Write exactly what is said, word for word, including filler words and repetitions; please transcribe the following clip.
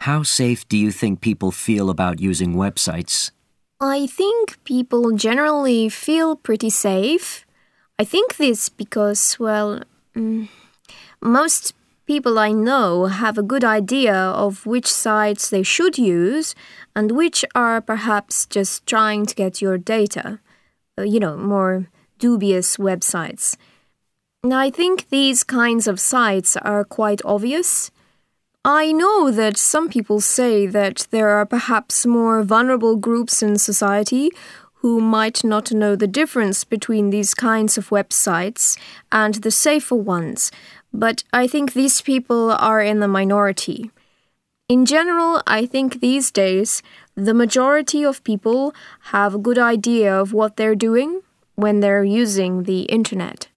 How safe do you think people feel about using websites? I think people generally feel pretty safe. I think this because, well, mm, most people I know have a good idea of which sites they should use and which are perhaps just trying to get your data. Uh, you know, more dubious websites. And I think these kinds of sites are quite obvious. I know that some people say that there are perhaps more vulnerable groups in society who might not know the difference between these kinds of websites and the safer ones, but I think these people are in the minority. In general, I think these days, the majority of people have a good idea of what they're doing when they're using the internet.